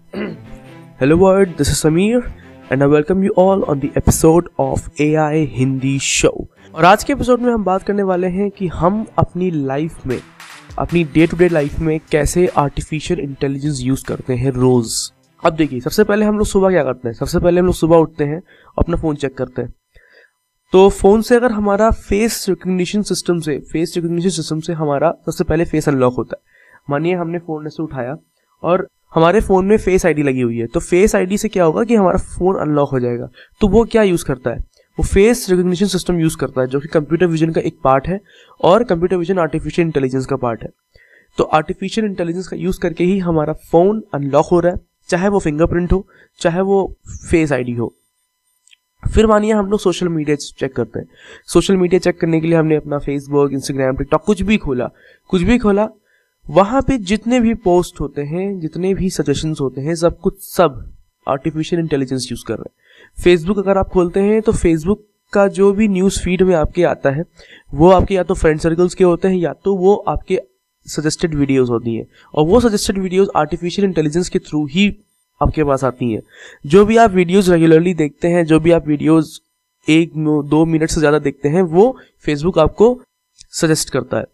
Hello world, this is Samir and I welcome you all on the episode of AI Hindi show. और आज के episode में हम बात करने वाले हैं कि हम अपनी लाइफ में, अपनी डे टू डे लाइफ में कैसे आर्टिफिशियल इंटेलिजेंस यूज करते हैं रोज। अब देखिए, सबसे पहले हम लोग सुबह क्या करते हैं? सबसे पहले हम लोग सुबह उठते हैं, अपना फोन चेक करते हैं। तो फोन से अगर हमारा फेस रिकग्निशन सिस्टम से हमारा सबसे पहले फेस अनलॉक होता है। मानिए हमने फोन ऐसे उठाया और हमारे फोन में फेस आईडी लगी हुई है, तो फेस आईडी से क्या होगा कि हमारा फोन अनलॉक हो जाएगा। तो वो क्या यूज करता है? वो फेस रिकग्निशन सिस्टम यूज करता है, जो कि कंप्यूटर विजन का एक पार्ट है और कंप्यूटर विजन आर्टिफिशियल इंटेलिजेंस का पार्ट है। तो आर्टिफिशियल इंटेलिजेंस का यूज करके ही हमारा फोन अनलॉक हो रहा है, चाहे वो फिंगरप्रिंट हो, चाहे वो फेस आईडी हो। फिर मानिए हम लोग सोशल मीडिया चेक करते हैं। सोशल मीडिया चेक करने के लिए हमने अपना फेसबुक, इंस्टाग्राम, टिकटॉक कुछ भी खोला, वहां पे जितने भी पोस्ट होते हैं, जितने भी सजेशंस होते हैं, सब आर्टिफिशियल इंटेलिजेंस यूज कर रहे हैं। फेसबुक अगर आप खोलते हैं तो फेसबुक का जो भी न्यूज फीड में आपके आता है वो आपके या तो फ्रेंड सर्कल्स के होते हैं या तो वो आपके सजेस्टेड वीडियोस होती हैं, और वो सजेस्टेड वीडियोस आर्टिफिशियल इंटेलिजेंस के थ्रू ही आपके पास आती हैं। जो भी आप वीडियोस रेगुलरली देखते हैं, जो भी आप वीडियोस 1-2 मिनट से ज्यादा देखते हैं, वो फेसबुक आपको सजेस्ट करता है।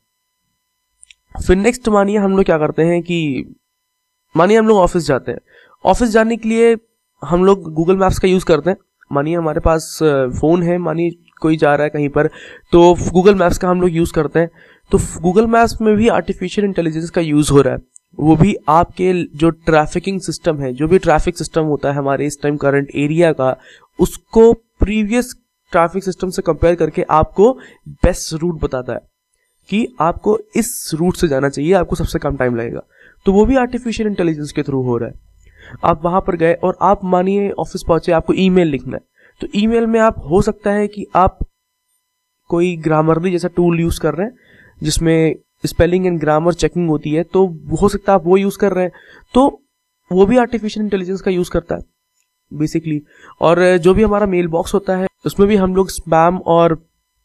फिर नेक्स्ट मानिए हम लोग क्या करते हैं कि मानिए हम लोग ऑफिस जाते हैं। ऑफिस जाने के लिए हम लोग गूगल मैप्स का यूज करते हैं। मानिए हमारे पास फोन है, मानिए कोई जा रहा है कहीं पर, तो गूगल मैप्स का हम लोग यूज करते हैं। तो गूगल मैप्स में भी आर्टिफिशियल इंटेलिजेंस का यूज हो रहा है। वो भी आपके जो ट्रैफिकिंग सिस्टम है, जो भी ट्रैफिक सिस्टम होता है हमारे इस टाइम करंट एरिया का, उसको प्रीवियस ट्रैफिक सिस्टम से कंपेयर करके आपको बेस्ट रूट बताता है कि आपको इस रूट से जाना चाहिए, आपको सबसे कम टाइम लगेगा। तो वो भी आर्टिफिशियल इंटेलिजेंस के थ्रू हो रहा है। आप वहां पर गए और आप मानिए ऑफिस पहुंचे, आपको ईमेल लिखना है, तो ईमेल में आप हो सकता है कि आप कोई ग्रामरली जैसा टूल यूज कर रहे हैं जिसमें स्पेलिंग एंड ग्रामर चेकिंग होती है, तो हो सकता है आप वो यूज कर रहे हैं, तो वो भी आर्टिफिशियल इंटेलिजेंस का यूज करता है बेसिकली। और जो भी हमारा मेल बॉक्स होता है उसमें भी हम लोग स्पैम और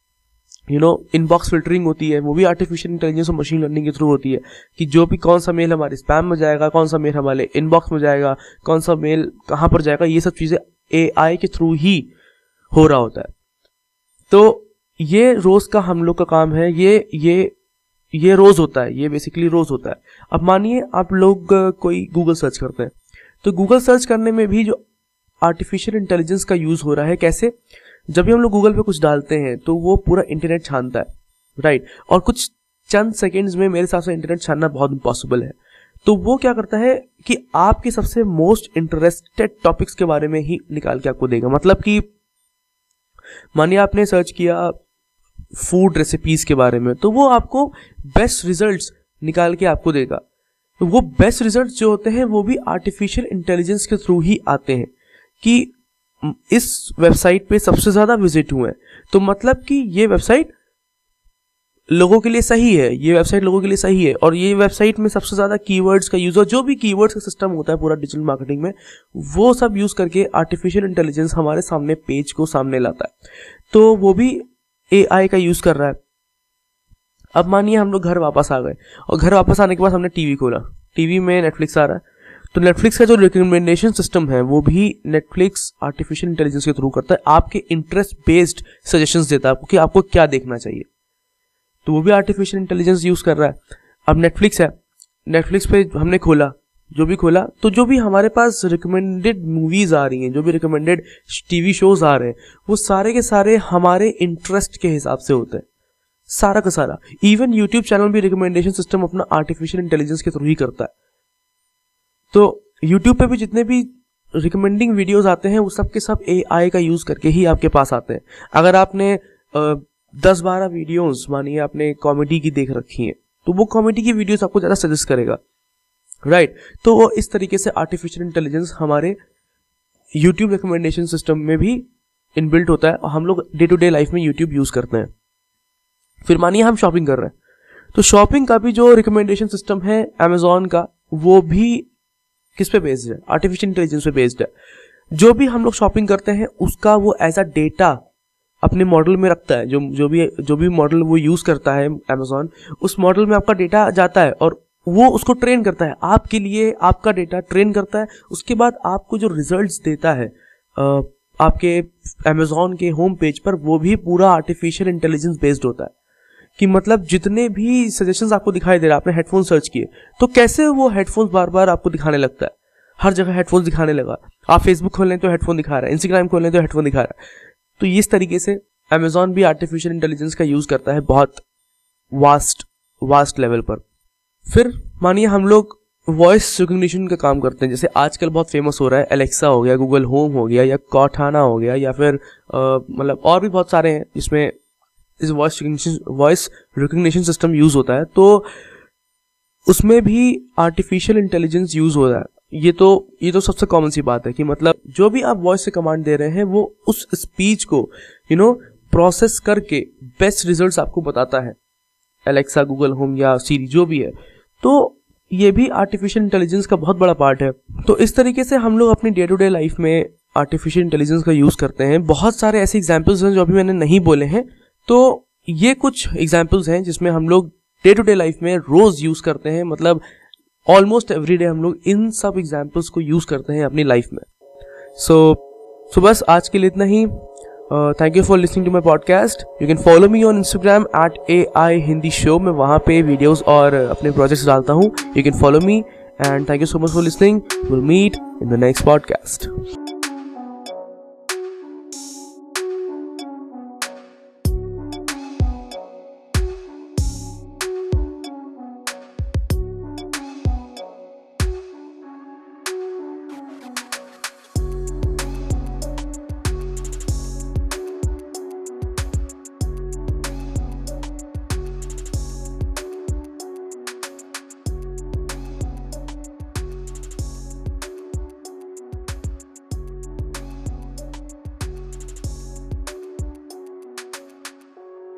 इनबॉक्स फिल्टरिंग होती है, वो भी आर्टिफिशियल इंटेलिजेंस और मशीन लर्निंग के थ्रू होती है कि जो भी कौन सा मेल हमारे स्पैम में जाएगा, कौन सा मेल हमारे इनबॉक्स में जाएगा, कौन सा मेल कहां पर जाएगा, ये सब चीजें एआई के थ्रू ही हो रहा होता है। तो ये रोज का हम लोग का काम है, ये रोज होता है, ये बेसिकली रोज होता है। अब मानिए आप लोग कोई गूगल सर्च करते हैं, तो गूगल सर्च करने में भी जो आर्टिफिशियल इंटेलिजेंस का यूज हो रहा है, कैसे? जब भी हम लोग गूगल पे कुछ डालते हैं तो वो पूरा इंटरनेट छानता है, राइट? और कुछ चंद सेकंड्स में मेरे हिसाब से इंटरनेट छानना बहुत इम्पॉसिबल है। तो वो क्या करता है कि आपके सबसे मोस्ट इंटरेस्टेड टॉपिक्स के बारे में ही निकाल के आपको देगा। मतलब कि मानिए आपने सर्च किया फूड रेसिपीज के बारे में, तो वो आपको बेस्ट रिजल्ट्स निकाल के आपको देगा। तो वो बेस्ट रिजल्ट्स जो होते हैं वो भी आर्टिफिशियल इंटेलिजेंस के थ्रू ही आते हैं कि इस वेबसाइट पे सबसे ज्यादा विजिट हुए हैं, तो मतलब कि ये वेबसाइट लोगों के लिए सही है, ये वेबसाइट लोगों के लिए सही है, और ये वेबसाइट में सबसे ज्यादा कीवर्ड्स का यूज, और जो भी कीवर्ड्स का सिस्टम होता है पूरा डिजिटल मार्केटिंग में, वो सब यूज करके आर्टिफिशियल इंटेलिजेंस हमारे सामने पेज को सामने लाता है। तो वो भी एआई का यूज कर रहा है। अब मानिए हम लोग घर वापस आ गए, और घर वापस आने के बाद हमने टीवी खोला, टीवी में नेटफ्लिक्स आ रहा है, तो नेटफ्लिक्स का जो रिकमेंडेशन सिस्टम है वो भी नेटफ्लिक्स आर्टिफिशियल इंटेलिजेंस के थ्रू करता है, आपके इंटरेस्ट बेस्ड सजेशंस देता है आपको कि आपको क्या देखना चाहिए, तो वो भी आर्टिफिशियल इंटेलिजेंस यूज कर रहा है। अब नेटफ्लिक्स है, नेटफ्लिक्स पे हमने खोला, तो जो भी हमारे पास रिकमेंडेड मूवीज आ रही हैं, जो भी रिकमेंडेड टीवी शोज आ रहे हैं, वो सारे के सारे हमारे इंटरेस्ट के हिसाब से होते हैं, सारा का सारा। इवन यूट्यूब चैनल भी रिकमेंडेशन सिस्टम अपना आर्टिफिशियल इंटेलिजेंस के थ्रू ही करता है। तो YouTube पे भी जितने भी रिकमेंडिंग वीडियोस आते हैं वो सब के सब एआई का यूज करके ही आपके पास आते हैं। अगर आपने 10-12 वीडियोस मानिए आपने कॉमेडी की देख रखी हैं, तो वो कॉमेडी की वीडियोस आपको ज्यादा सजेस्ट करेगा, राइट? तो वो इस तरीके से आर्टिफिशियल इंटेलिजेंस हमारे YouTube रिकमेंडेशन सिस्टम में भी इनबिल्ट होता है, और हम लोग डे टू डे लाइफ में YouTube यूज करते हैं। फिर मानिए हम शॉपिंग कर रहे हैं, तो शॉपिंग का भी जो रिकमेंडेशन सिस्टम है Amazon का, वो भी किस पे बेस्ड है? आर्टिफिशियल इंटेलिजेंस पे बेस्ड है। जो भी हम लोग शॉपिंग करते हैं उसका वो एज अ डेटा अपने मॉडल में रखता है। जो भी मॉडल वो यूज करता है Amazon, उस मॉडल में आपका डेटा जाता है और वो उसको ट्रेन करता है आपके लिए, आपका डेटा ट्रेन करता है। उसके बाद आपको जो रिजल्ट्स देता है आपके अमेज़ॉन के होम पेज पर, वो भी पूरा आर्टिफिशियल इंटेलिजेंस बेस्ड होता है। कि मतलब जितने भी सजेशंस आपको दिखाई दे रहा है, आपने हेडफोन सर्च किए तो कैसे वो हेडफोन्स बार बार आपको दिखाने लगता है, हर जगह हेडफोन्स दिखाने लगा। आप फेसबुक खोल लें तो हेडफोन दिखा रहा है, इंस्टाग्राम खोल लें तो हेडफोन दिखा रहा है। तो इस तरीके से अमेज़ॉन भी आर्टिफिशियल इंटेलिजेंस का यूज़ करता है बहुत वास्ट लेवल पर। फिर मानिए हम लोग वॉइस रिकग्निशन का काम करते हैं, जैसे आजकल बहुत फेमस हो रहा है एलेक्सा हो गया, गूगल होम हो गया, या कॉर्टाना हो गया, या फिर मतलब और भी बहुत सारे हैं जिसमें इस वॉइस रिकग्निशन सिस्टम यूज होता है। तो उसमें भी आर्टिफिशियल इंटेलिजेंस यूज हो रहा है। ये तो सबसे कॉमन सी बात है कि मतलब जो भी आप वॉइस से कमांड दे रहे हैं वो उस स्पीच को प्रोसेस करके बेस्ट रिजल्ट्स आपको बताता है, एलेक्सा, गूगल होम या सीरी जो भी है। तो ये भी आर्टिफिशियल इंटेलिजेंस का बहुत बड़ा पार्ट है। तो इस तरीके से हम लोग अपनी डे टू डे लाइफ में आर्टिफिशियल इंटेलिजेंस का यूज करते हैं। बहुत सारे ऐसे एग्जाम्पल्स हैं जो अभी मैंने नहीं बोले हैं। तो ये कुछ एग्जाम्पल्स हैं जिसमें हम लोग डे टू डे लाइफ में रोज यूज करते हैं, मतलब ऑलमोस्ट एवरीडे हम लोग इन सब एग्जाम्पल्स को यूज करते हैं अपनी लाइफ में। सो बस आज के लिए इतना ही। Thank you for listening to my podcast. You can follow me on Instagram @AI Hindi show. मैं वहाँ पे वीडियोस और अपने प्रोजेक्ट्स डालता हूँ। You can follow me and thank you so much for listening. Will meet in the next podcast.